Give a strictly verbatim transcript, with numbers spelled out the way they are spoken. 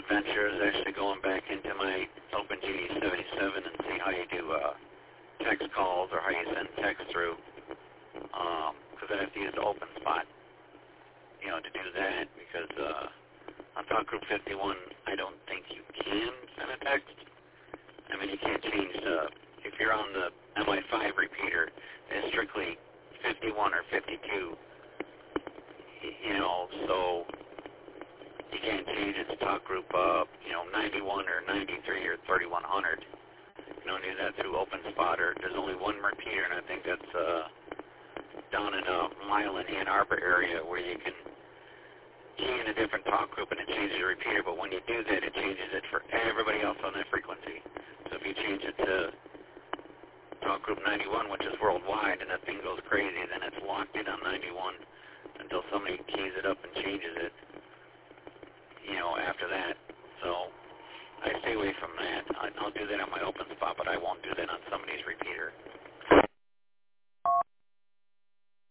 venture is actually going back into my OpenGD seventy-seven and see how you do uh, text calls or how you send text through. Because I have to use the OpenSpot, you know, to do that. Because uh, on Talk Group fifty-one, I don't think you can send a text. I mean, you can't change the, if you're on the M I five repeater, it's strictly fifty-one or fifty-two, you know, so you can't change it to Talk Group, uh, you know, ninety-one or ninety-three or thirty-one hundred. You don't do that through OpenSpot, or there's only one repeater, and I think that's uh, down in a mile in Ann Arbor area where you can key in a different talk group and it changes the repeater, but when you do that, it changes it for everybody else on that frequency. So if you change it to talk group ninety-one, which is worldwide, and that thing goes crazy, then it's locked in on ninety-one until somebody keys it up and changes it, you know, after that. So I stay away from that. I, I'll do that on my OpenSpot, but I won't do that on somebody's repeater.